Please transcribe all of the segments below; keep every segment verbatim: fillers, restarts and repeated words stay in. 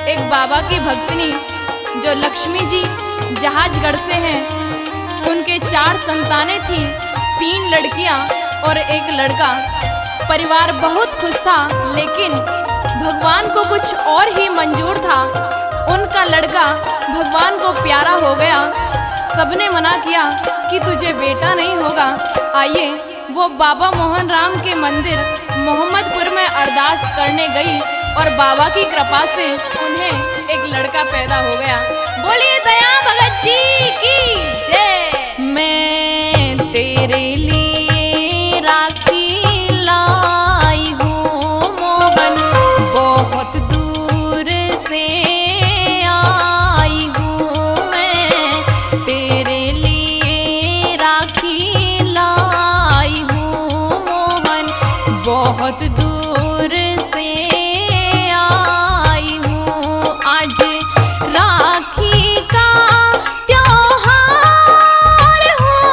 एक बाबा की भक्तनी जो लक्ष्मी जी जहाजगढ़ से हैं, उनके चार संतानें थी, तीन लड़कियां और एक लड़का। परिवार बहुत खुश था, लेकिन भगवान को कुछ और ही मंजूर था। उनका लड़का भगवान को प्यारा हो गया। सबने मना किया कि तुझे बेटा नहीं होगा। आइए वो बाबा मोहन राम के मंदिर मोहम्मदपुर में अरदास करने गई और बाबा की कृपा से उन्हें एक लड़का पैदा हो गया। बोलिए दया भगत जी की जय। मैं तेरे लिए राखी लाई हूँ मोहन, बहुत दूर से आई हूँ मैं। तेरे लिए राखी लाई हूँ मोहन, बहुत दूर से आई हूँ। आज राखी का त्योहार हो,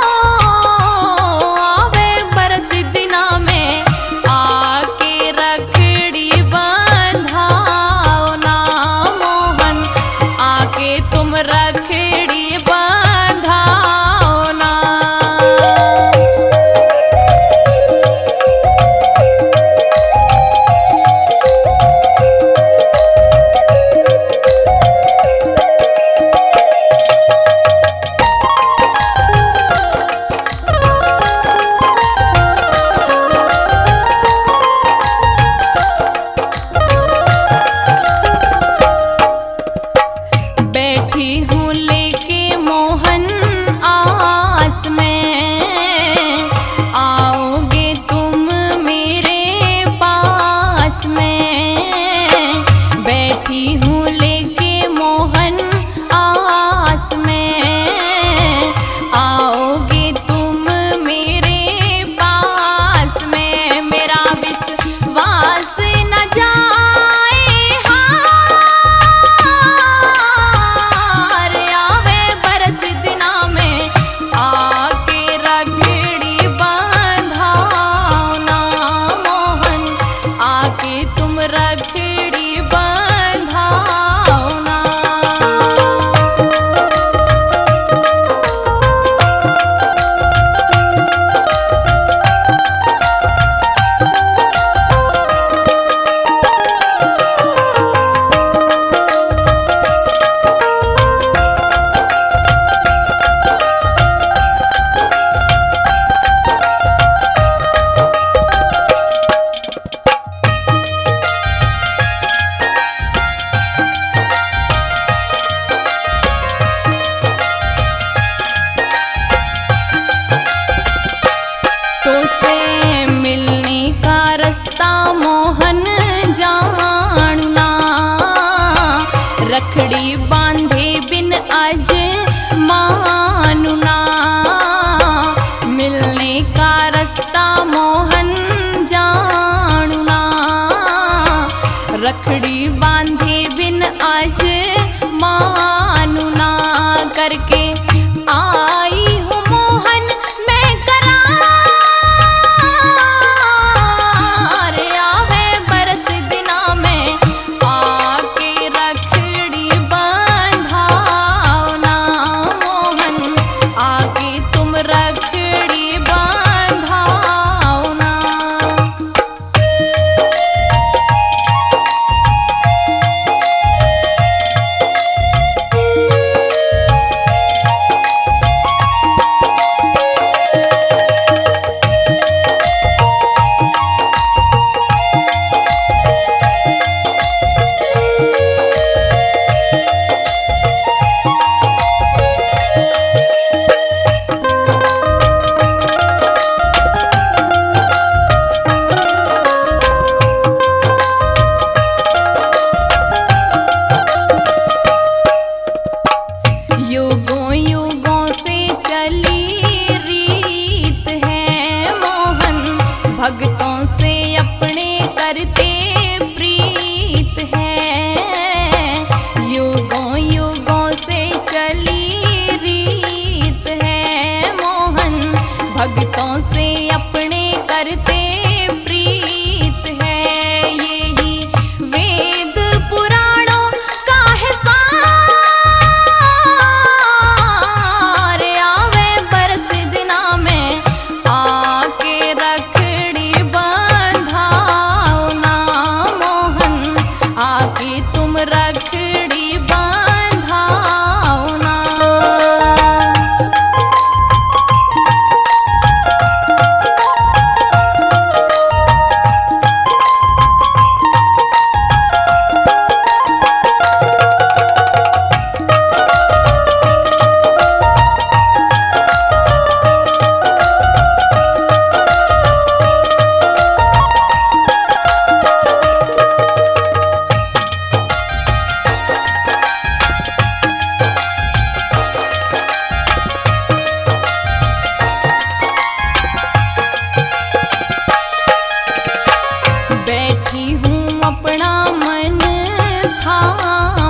आवे बरस दिना में आके रखड़ी बंधाओ ना मोहन, आके तुम रखड़ी बंधाओ ना। बैठी हूँ लेके मोहन आस में, आओगे तुम मेरे पास में। बैठी हूँ लेके मोहन आस में, आओगे तुम मेरे पास में। मेरा विश्वास न जाए हार, आवे बरस दिना में आके रखड़ी बंधाओ ना मोहन, आके तुम रखड़ी बंधाओ ना। तो से मिलने का रास्ता मोहन जानू ना, रखड़ी बांधे बिन आज मानू ना। मिलने का रास्ता मोहन जानू ना, रखड़ी बांधे बिन आज मानू ना। करके आई हूँ मोहन मैं करार, आवे बरस दिना में आके रखड़ी बंधाओ ना मोहन, आके तुम रखड़ी बंधाओ ना। कि तुम रखड़ी बांधाओ ना। बैठी हूँ अपना मन थाम